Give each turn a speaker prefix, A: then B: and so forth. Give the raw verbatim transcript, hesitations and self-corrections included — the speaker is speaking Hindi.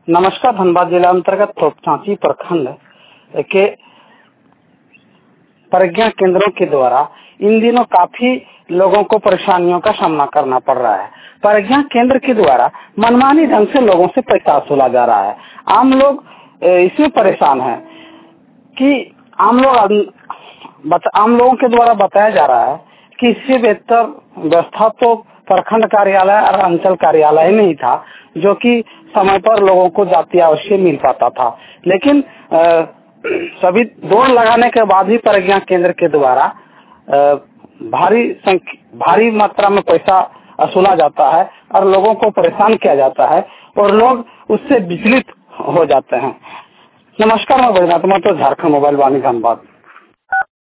A: नमस्कार। धनबाद जिला अंतर्गत तोपचांची प्रखंड के प्रज्ञा केंद्रों के द्वारा इन दिनों काफी लोगों को परेशानियों का सामना करना पड़ रहा है। प्रज्ञा केंद्र के द्वारा मनमानी ढंग से लोगों से पैसा वसूला जा रहा है। आम लोग इसमें परेशान हैं कि आम लोग आम लोगों के द्वारा बताया जा रहा है कि इससे बेहतर व्यवस्था तो प्रखंड कार्यालय और अंचल कार्यालय में ही था, जो कि समय पर लोगों को जाति अवश्य मिल पाता था। लेकिन आ, सभी दौड़ लगाने के बाद भी प्रज्ञा केंद्र के द्वारा आ, भारी संख्या भारी मात्रा में पैसा वसूला जाता है और लोगों को परेशान किया जाता है और लोग उससे विचलित हो जाते हैं। नमस्कार, मैं बैजनाथ महतो, झारखंड मोबाइल वाणी, धनबाद।